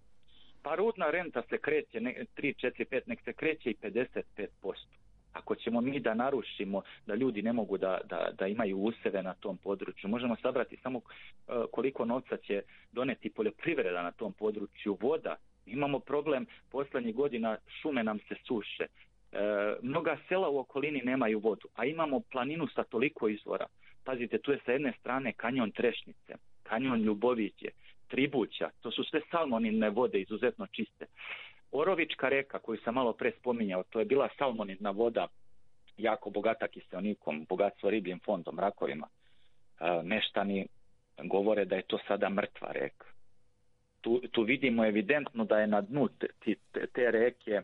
Pa rudna renta se kreće ne, tri, četiri, pet, nek se kreće i pedeset pet posto. Ako ćemo mi da narušimo da ljudi ne mogu da, da, da imaju useve na tom području, možemo sabrati samo koliko novca će doneti poljoprivreda na tom području, voda. Imamo problem, posljednjih godina šume nam se suše. E, mnoga sela u okolini nemaju vodu, a imamo planinu sa toliko izvora. Pazite, tu je sa jedne strane kanjon Trešnice, kanjon Ljuboviće, Tribuća, to su sve salmonidne vode, izuzetno čiste. Orovička reka, koju sam malo pre spominjao, to je bila salmonidna voda, jako bogata kiseonikom, bogatstvo ribljim fondom, rakovima. E, meštani govore da je to sada mrtva reka. Tu, tu vidimo evidentno da je na dnu te, te, te reke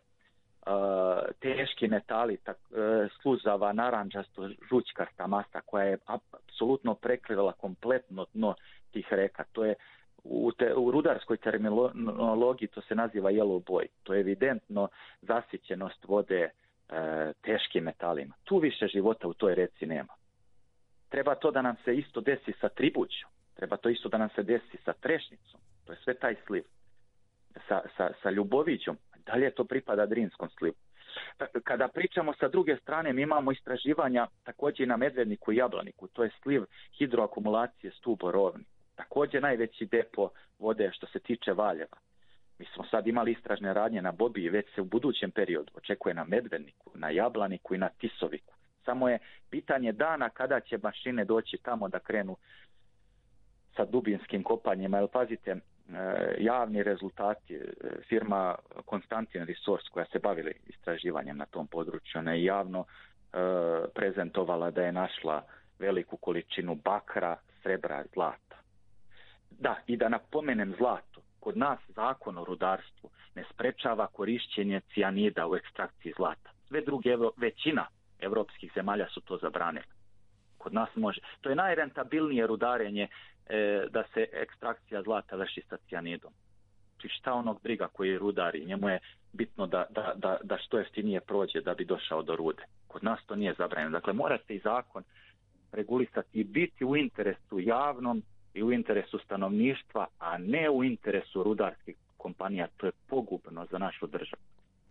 uh, teški metali, tak, uh, sluzava, naranđasto, žućkasta masa koja je apsolutno prekrila kompletno dno tih reka. To je u, te, u rudarskoj terminologiji to se naziva yellow boy. To je evidentno zasićenost vode uh, teškim metalima. Tu više života u toj reci nema. Treba to da nam se isto desi sa Tribućom. Treba to isto da nam se desi sa Trešnicom. To je sve taj sliv. Sa, sa, sa Ljubovićom, dalje to pripada Drinskom slivu. Kada pričamo sa druge strane, mi imamo istraživanja također i na Medvedniku i Jablaniku. To je sliv hidroakumulacije Stuborovni. Također najveći depo vode što se tiče Valjeva. Mi smo sad imali istražne radnje na Bobiji, već se u budućem periodu očekuje na Medvedniku, na Jablaniku i na Tisoviku. Samo je pitanje dana kada će mašine doći tamo da krenu sa dubinskim kopanjima, jer pazite, javni rezultati, firma Konstantin Resource koja se bavila istraživanjem na tom području, ona je javno e, prezentovala da je našla veliku količinu bakra, srebra, zlata. Da, i da napomenem zlato, kod nas zakon o rudarstvu ne sprečava korišćenje cijanida u ekstrakciji zlata. Sve druge, evro, većina evropskih zemalja su to zabranile. Kod nas može. To je najrentabilnije rudarenje e, da se ekstrakcija zlata vrši sa cijanidom. Či šta onog briga koji rudari, njemu je bitno da, da, da, da što jeftinije prođe da bi došao do rude. Kod nas to nije zabranjeno. Dakle, morate i zakon regulisati i biti u interesu javnom i u interesu stanovništva, a ne u interesu rudarskih kompanija. To je pogubno za našu državu.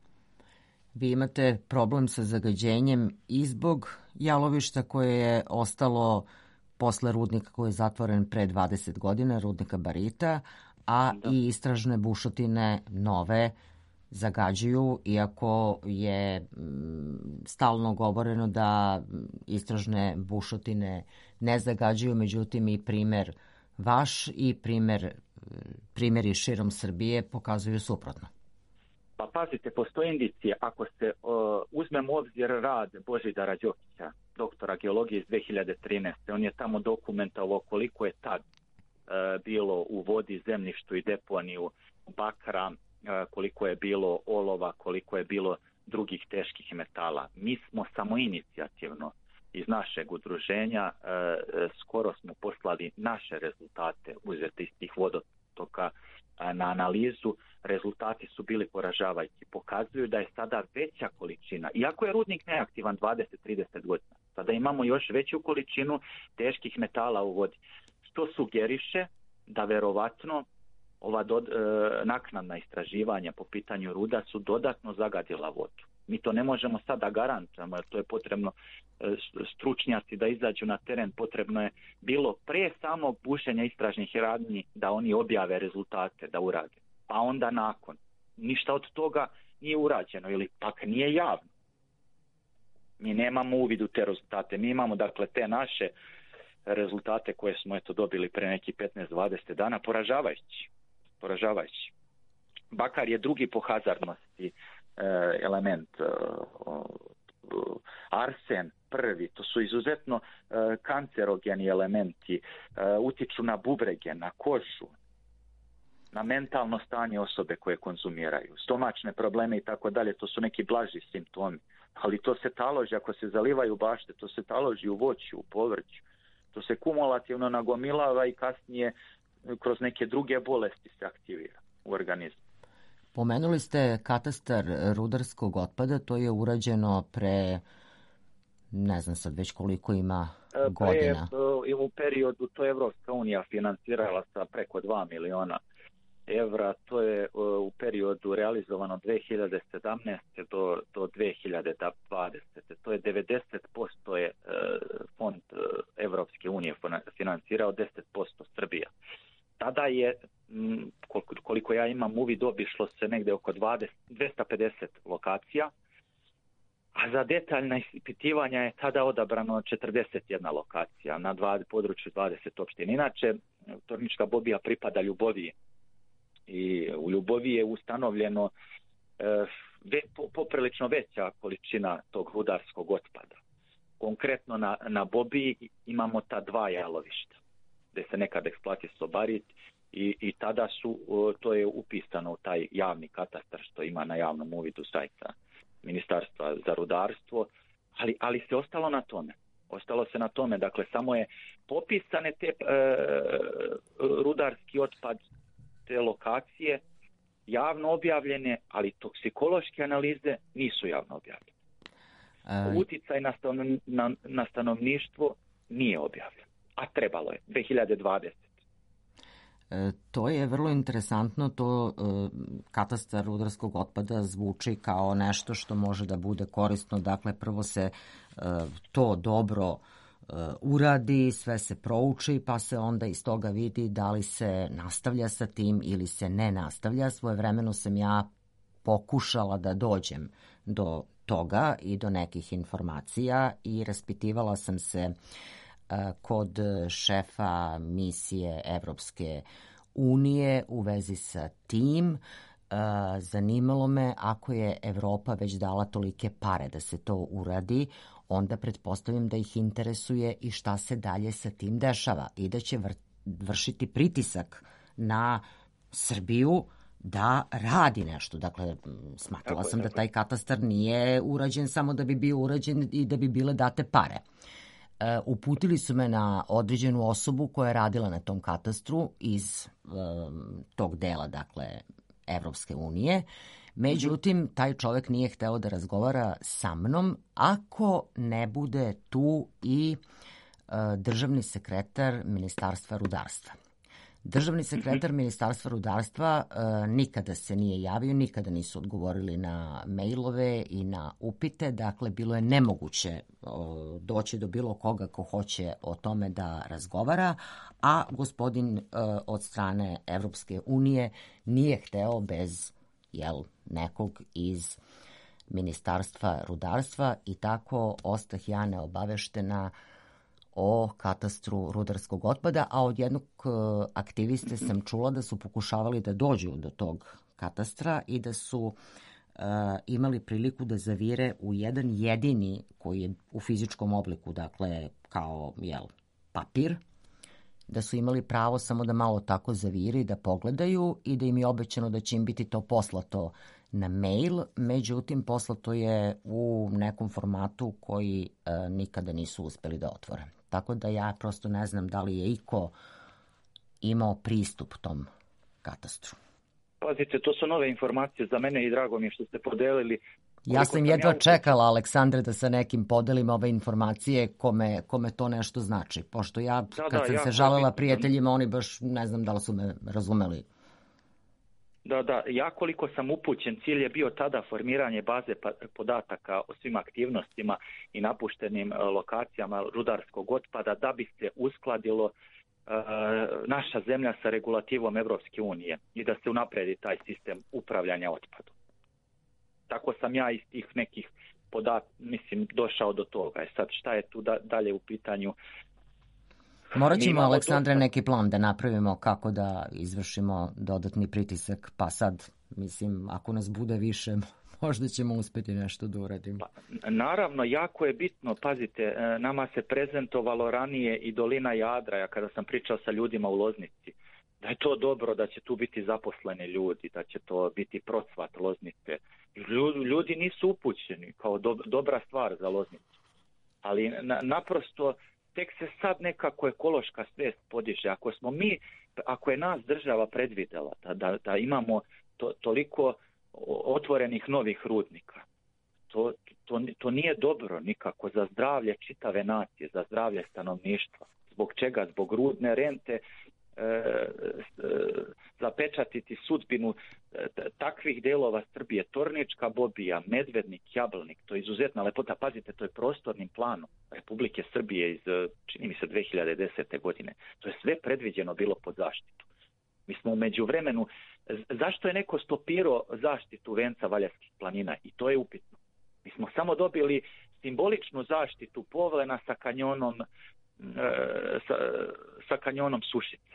Vi imate problem sa zagađenjem i zbog jalovišta koje je ostalo posle rudnika koji je zatvoren pre dvadeset godina, rudnika barita, a da. i istražne bušotine nove zagađuju, iako je stalno govoreno da istražne bušotine ne zagađuju, međutim i primer vaš i primer, primjeri širom Srbije pokazuju suprotno. Pa pazite, postoje indicije, ako se uh, uzmemo u obzir rad Božidara Đokića, doktora geologije iz dve hiljade trinaeste. On je tamo dokumentovao koliko je tad uh, bilo u vodi, zemljištu i deponiju bakra, uh, koliko je bilo olova, koliko je bilo drugih teških metala. Mi smo samoinicijativno iz našeg udruženja uh, skoro smo poslali naše rezultate uzete iz tih vodotoka na analizu. Rezultati su bili poražavajući. Pokazuju da je sada veća količina, iako je rudnik neaktivan dvadeset do trideset godina, sada imamo još veću količinu teških metala u vodi, što sugeriše da verovatno ova do, e, naknadna istraživanja po pitanju ruda su dodatno zagadila vodu. Mi to ne možemo sada garantujemo, jer to je potrebno e, stručnjaci da izađu na teren, potrebno je bilo pre samog bušenja istražnih radnji da oni objave rezultate, da urade. Pa onda nakon. Ništa od toga nije urađeno ili pak nije javno. Mi nemamo uvid u te rezultate. Mi imamo dakle te naše rezultate koje smo eto dobili pre neki petnaest do dvadeset dana, poražavajući. Poražavajući. Bakar je drugi po hazardnosti e, element. E, arsen prvi. To su izuzetno e, kancerogeni elementi. E, utiču na bubrege, na kožu, na mentalno stanje osobe koje konzumiraju, stomačne probleme i tako dalje, to su neki blaži simptomi. Ali to se taloži, ako se zalivaju bašte, to se taloži u voću, u povrću. To se kumulativno nagomilava i kasnije kroz neke druge bolesti se aktivira u organizmu. Pomenuli ste katastar rudarskog otpada, to je urađeno pre, ne znam sad već koliko ima godina. Pre, u periodu, to je Evropska unija financirala sa preko dva miliona evra, to je u periodu realizovano dve hiljade sedamnaeste do, do dve hiljade dvadesete. To je devedeset posto je fond Evropske unije financirao, deset posto Srbija. Tada je, koliko, koliko ja imam uvid, obišlo se negde oko dvadeset, dvesta pedeset lokacija, a za detaljna ispitivanja je tada odabrano četrdeset jedna lokacija na dva, području dvadeset opština. Inače, Tornička Bobija pripada Ljuboviji. I u Ljubovi je ustanovljeno e, ve, po, poprilično veća količina tog rudarskog otpada. Konkretno na, na Bobiji imamo ta dva jalovišta gdje se nekad eksploatisao barit i, i tada su, o, to je upisano u taj javni katastar što ima na javnom uvidu sajta Ministarstva za rudarstvo, ali, ali se ostalo na tome. Ostalo se na tome, dakle samo je popisane te e, rudarski otpad, te lokacije javno objavljene, ali toksikološke analize nisu javno objavljene. E... Uticaj na, stanovn, na, na stanovništvo nije objavljen, a trebalo je, dve hiljade dvadesete. E, to je vrlo interesantno, to e, katastar rudarskog otpada zvuči kao nešto što može da bude korisno, dakle prvo se e, to dobro uradi, sve se prouči, pa se onda iz toga vidi da li se nastavlja sa tim ili se ne nastavlja. Svojevremeno sam ja pokušala da dođem do toga i do nekih informacija i raspitivala sam se kod šefa misije Evropske unije u vezi sa tim. Zanimalo me, ako je Evropa već dala tolike pare da se to uradi, onda pretpostavljam da ih interesuje i šta se dalje sa tim dešava i da će vršiti pritisak na Srbiju da radi nešto. Dakle, smatrala sam da taj katastar nije urađen samo da bi bio urađen i da bi bile date pare. E, uputili su me na određenu osobu koja je radila na tom katastru iz um, tog dela, dakle, Evropske unije. Međutim, taj čovjek nije hteo da razgovara sa mnom ako ne bude tu i uh, državni sekretar Ministarstva rudarstva. Državni sekretar Ministarstva rudarstva uh, nikada se nije javio, nikada nisu odgovorili na mailove i na upite, dakle bilo je nemoguće uh, doći do bilo koga ko hoće o tome da razgovara, a gospodin uh, od strane Evropske unije nije hteo bez jel, nekog iz Ministarstva rudarstva i tako ostah ja neobaveštena o katastru rudarskog otpada, a od jednog aktiviste sam čula da su pokušavali da dođu do tog katastra i da su uh, imali priliku da zavire u jedan jedini koji je u fizičkom obliku, dakle kao jel, papir, da su imali pravo samo da malo tako zavire i da pogledaju i da im je obećano da će im biti to poslato na mail, međutim poslato je u nekom formatu koji uh, nikada nisu uspeli da otvore. Tako da ja prosto ne znam da li je iko imao pristup tom katastru. Pazite, to su nove informacije za mene i drago mi je što ste podelili. Ja sam jedva čekala, Aleksandre, da sa nekim podelim ove informacije kome, kome to nešto znači. Pošto ja, Da, kad da, sam jako se žalila bitno. prijateljima, oni baš ne znam da li su me razumeli. Da, da, ja koliko sam upućen, cilj je bio tada formiranje baze pa- podataka o svim aktivnostima i napuštenim e, lokacijama rudarskog otpada da bi se uskladilo e, naša zemlja sa regulativom Evropske unije i da se unapredi taj sistem upravljanja otpadom. Tako sam ja iz tih nekih podat, mislim, došao do toga. E sad, šta je tu da, dalje u pitanju? Morat Mi ćemo, imamo Aleksandre, dosta- neki plan da napravimo kako da izvršimo dodatni pritisak, pa sad, mislim, ako nas bude više, možda ćemo uspjeti nešto da uradimo. Naravno, jako je bitno, pazite, e, nama se prezentovalo ranije i dolina Jadraja, kada sam pričao sa ljudima u Loznici, da je to dobro, da će tu biti zaposleni ljudi, da će to biti procvat Loznice. Lju- Ljudi nisu upućeni kao do, dobra stvar za Loznicu. Ali na, naprosto tek se sad nekako ekološka svijest podiže. Ako smo mi, ako je nas država predvidela da, da, da imamo to, toliko otvorenih novih rudnika, to, to, to nije dobro nikako za zdravlje čitave nacije, za zdravlje stanovništva. Zbog čega? Zbog rudne rente e, e, zapečatiti sudbinu e, takvih delova Srbije, Tornička Bobija, Medvednik, Jablnik, to je izuzetna lepota. Pazite, to je prostornim planom Republike Srbije iz, čini mi se, dve hiljade desete. godine. To je sve predviđeno bilo pod zaštitu. Mi smo u međuvremenu, zašto je neko stopirao zaštitu venca Valjevskih planina? I to je upitno. Mi smo samo dobili simboličnu zaštitu Povlena sa kanjonom, e, sa, sa kanjonom Sušice.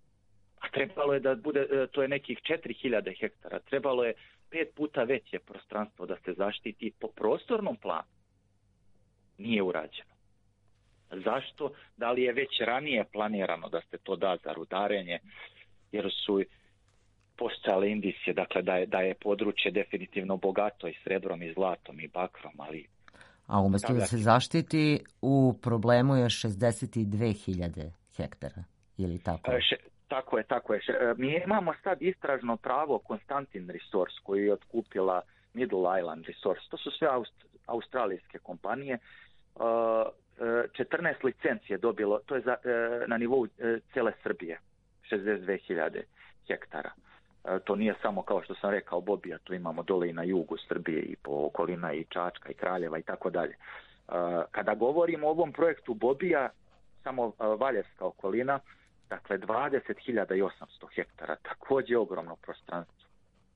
A trebalo je da bude, to je nekih četiri hiljade hektara, trebalo je pet puta veće prostranstvo da se zaštiti po prostornom planu. Nije urađeno. Zašto? Da li je već ranije planirano da se to da za rudarenje, jer su postojale indicije, dakle da je, da je područje definitivno bogato i srebrom i zlatom i bakrom, ali... A umjesto da se zaštiti, u problemu je šezdeset dve hiljade hektara, ili tako? E, še, tako je, tako je. Še, mi imamo sad istražno pravo Constantin Resource koju je otkupila Middle Island Resource. To su sve aust, australijske kompanije. Uh, četrnaest licenci je dobilo, to je za, uh, na nivou uh, cele Srbije, šezdeset dve hiljade hektara. Uh, to nije samo, kao što sam rekao, Bobija, tu imamo dole i na jugu Srbije i po okolina i Čačka i Kraljeva i tako dalje. Kada govorimo o ovom projektu Bobija, samo uh, Valjevska okolina, dakle dvadeset hiljada osamsto hektara, također ogromno prostranstvo.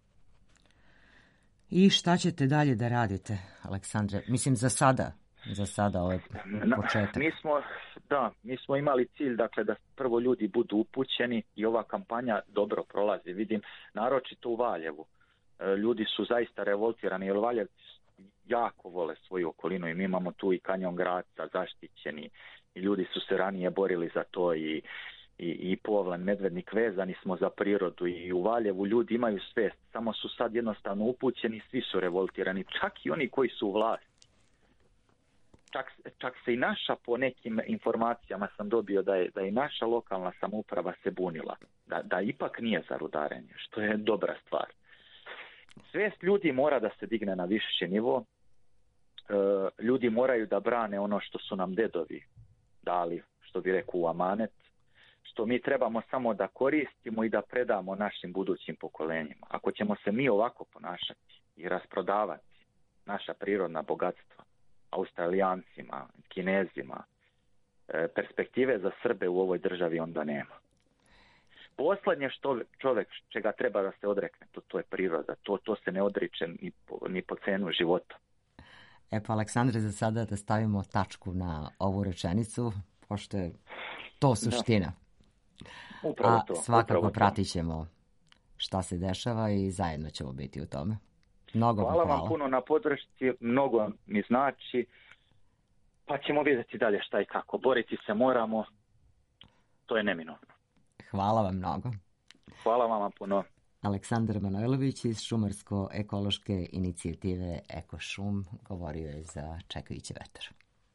I šta ćete dalje da radite, Aleksandre? Mislim, za sada, za sada ovaj početak. Mi smo, da, mi smo imali cilj, dakle, da prvo ljudi budu upućeni i ova kampanja dobro prolazi. Vidim, naročito u Valjevu. Ljudi su zaista revoltirani, jer Valjevci jako vole svoju okolinu i mi imamo tu i kanjon Graca zaštićeni i ljudi su se ranije borili za to i i, i Povlen, Medvednik, vezani smo za prirodu i u Valjevu ljudi imaju svest, samo su sad jednostavno upućeni, svi su revoltirani, čak i oni koji su u vlasti. Čak, čak se i naša, po nekim informacijama sam dobio da je, da je naša lokalna samouprava se bunila, da, da ipak nije za rudarenje, što je dobra stvar. Svest ljudi mora da se digne na viši nivo, e, ljudi moraju da brane ono što su nam dedovi dali, što bi rekao, u amanet, što mi trebamo samo da koristimo i da predamo našim budućim pokolenjima. Ako ćemo se mi ovako ponašati i rasprodavati naša prirodna bogatstva Australijancima, Kinezima, perspektive za Srbe u ovoj državi onda nema. Poslednje što čovjek čega treba da se odrekne, to, to je priroda, to, to se ne odriče ni po, ni po cenu života. E pa, Aleksandre, za sada da stavimo tačku na ovu rečenicu, pošto je to suština. Da. Upravo A to. svakako upravo to. pratit ćemo šta se dešava i zajedno ćemo biti u tome. Mnogo Hvala vam hvala. vam puno na podršci, mnogo mi znači, pa ćemo vidjeti dalje šta i kako. Boriti se moramo, to je neminovno. Hvala vam mnogo. Hvala vam puno. Aleksandar Manojlović iz Šumarsko-ekološke inicijative EkoŠum govorio je za Čekajući vetar.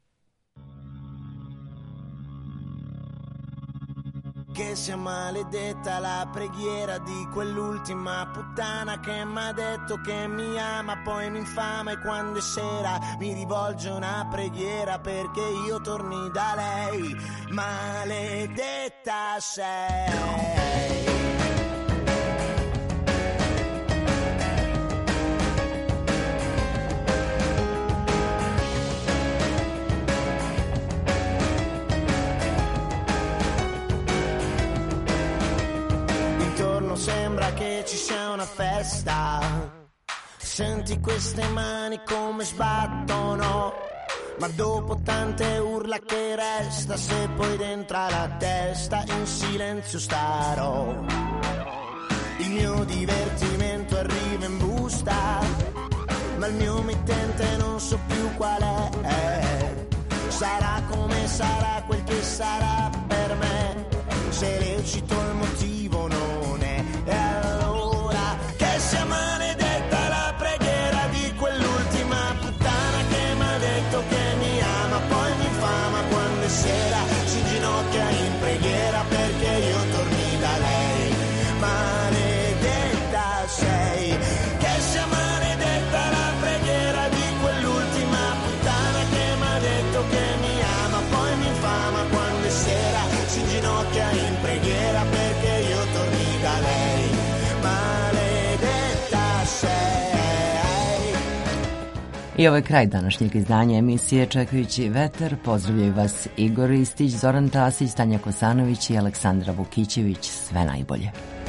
Che sia maledetta la preghiera di quell'ultima puttana che m'ha detto che mi ama, poi mi infama e quando è sera mi rivolge una preghiera perché io torni da lei. Maledetta sei. Sembra che ci sia una festa, senti queste mani come sbattono, ma dopo tante urla che resta, se poi dentro la testa in silenzio starò. Il mio divertimento arriva in busta, ma il mio mittente non so più qual è. Sarà come sarà quel che sarà per me, se lecito il motivo non è. E allora che sia maledetta la preghiera di quell'ultima puttana che m'ha detto che mi ama, poi mi infama quando è sera, si inginocchia in preghiera perché io torni da lei. Maledetta sei. Che sia maledetta la preghiera di quell'ultima puttana che m'ha detto che mi ama, poi mi infama quando è sera, si inginocchia in preghiera perché io torni da lei. Maledetta sei. I ovo je kraj današnjeg izdanja emisije Čekajući vetar. Pozdravljaju vas Igor Ristić, Zoran Tasić, Tanja Kosanović i Aleksandra Vukićević. Sve najbolje.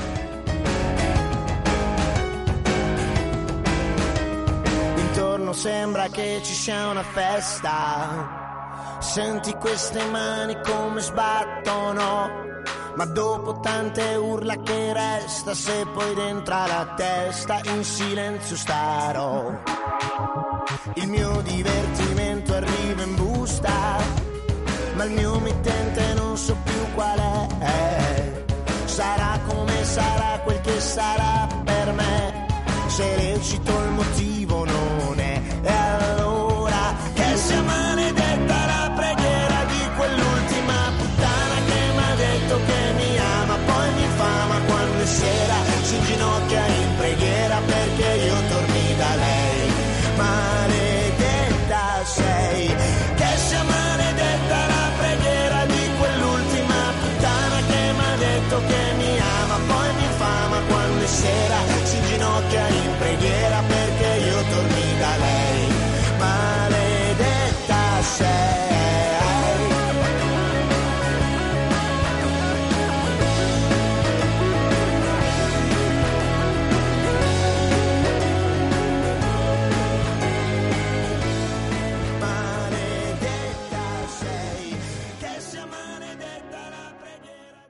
Intorno sembra che ci sia una festa, senti queste mani come sbattono, ma dopo tante urla che resta, se poi dentro la testa in silenzio starò. Il mio divertimento arriva in busta, ma il mio mittente non so più qual è. Sarà come sarà quel che sarà per me, se lecito il motivo non è. E allora che sia maledetta la preghiera di quell'ultima puttana che m'ha detto che mi ama, poi mi infama quando è sera, si inginocchia in preghiera perché io torni da lei. Maledetta sei. Che sia maledetta la preghiera di quell'ultima puttana che m'ha detto che mi ama, poi mi infama quando è sera, si inginocchia in preghiera